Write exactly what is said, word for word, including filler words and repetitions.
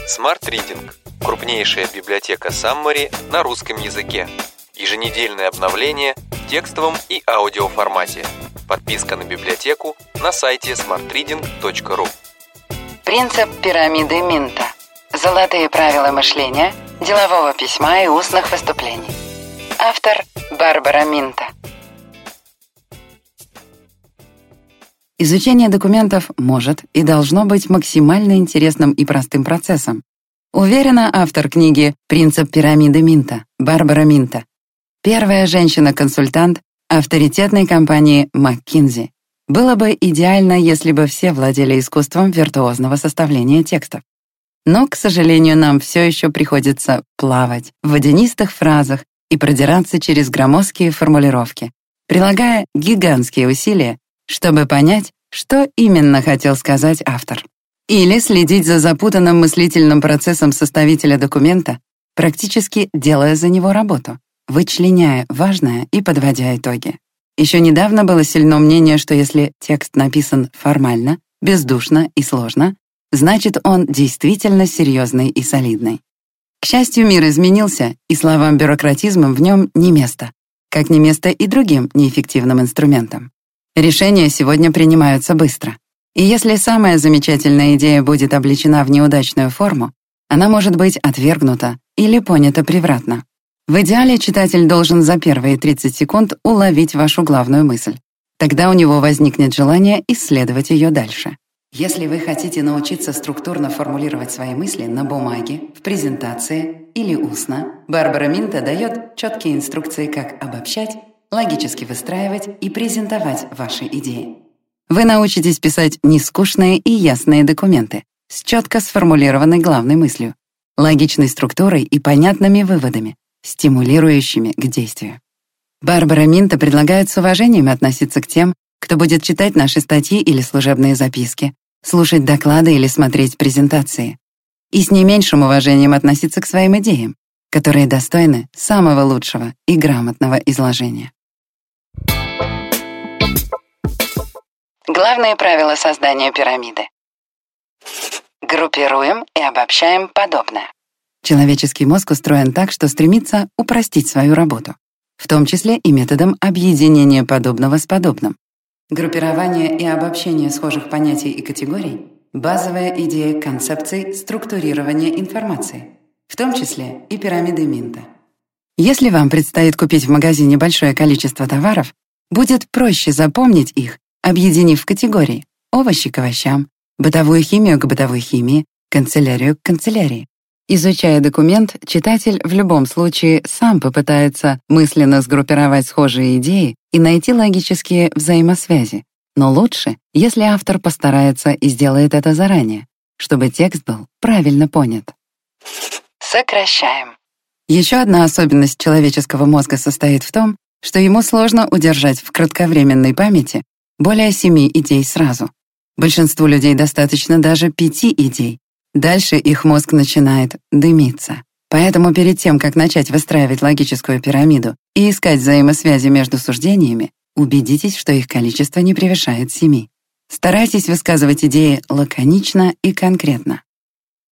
Smart Reading – крупнейшая библиотека Summary на русском языке. Еженедельное обновление в текстовом и аудиоформате. Подписка на библиотеку на сайте смарт ридинг точка ру. Принцип пирамиды Минта. Золотые правила мышления, делового письма и устных выступлений. Автор Барбара Минта. Изучение документов может и должно быть максимально интересным и простым процессом. Уверена автор книги «Принцип пирамиды Минта» Барбара Минта. Первая женщина-консультант авторитетной компании McKinsey. Было бы идеально, если бы все владели искусством виртуозного составления текстов. Но, к сожалению, нам все еще приходится плавать в водянистых фразах и продираться через громоздкие формулировки, прилагая гигантские усилия, чтобы понять, что именно хотел сказать автор. Или следить за запутанным мыслительным процессом составителя документа, практически делая за него работу, вычленяя важное и подводя итоги. Еще недавно было сильно мнение, что если текст написан формально, бездушно и сложно, значит, он действительно серьезный и солидный. К счастью, мир изменился, и словам-бюрократизмам в нем не место, как не место и другим неэффективным инструментам. Решения сегодня принимаются быстро. И если самая замечательная идея будет облечена в неудачную форму, она может быть отвергнута или понята превратно. В идеале читатель должен за первые тридцать секунд уловить вашу главную мысль. Тогда у него возникнет желание исследовать ее дальше. Если вы хотите научиться структурно формулировать свои мысли на бумаге, в презентации или устно, Барбара Минта дает четкие инструкции, как обобщать, логически выстраивать и презентовать ваши идеи. Вы научитесь писать нескучные и ясные документы с четко сформулированной главной мыслью, логичной структурой и понятными выводами, стимулирующими к действию. Барбара Минта предлагает с уважением относиться к тем, кто будет читать наши статьи или служебные записки, слушать доклады или смотреть презентации, и с не меньшим уважением относиться к своим идеям, которые достойны самого лучшего и грамотного изложения. Главные правила создания пирамиды. Группируем и обобщаем подобное. Человеческий мозг устроен так, что стремится упростить свою работу, в том числе и методом объединения подобного с подобным. Группирование и обобщение схожих понятий и категорий — базовая идея концепций структурирования информации, в том числе и пирамиды Минта. Если вам предстоит купить в магазине большое количество товаров, будет проще запомнить их, объединив в категории: овощи к овощам, бытовую химию к бытовой химии, канцелярию к канцелярии. Изучая документ, читатель в любом случае сам попытается мысленно сгруппировать схожие идеи и найти логические взаимосвязи. Но лучше, если автор постарается и сделает это заранее, чтобы текст был правильно понят. Сокращаем. Еще одна особенность человеческого мозга состоит в том, что ему сложно удержать в кратковременной памяти более семи идей сразу. Большинству людей достаточно даже пяти идей. Дальше их мозг начинает дымиться. Поэтому перед тем, как начать выстраивать логическую пирамиду и искать взаимосвязи между суждениями, убедитесь, что их количество не превышает семи. Старайтесь высказывать идеи лаконично и конкретно.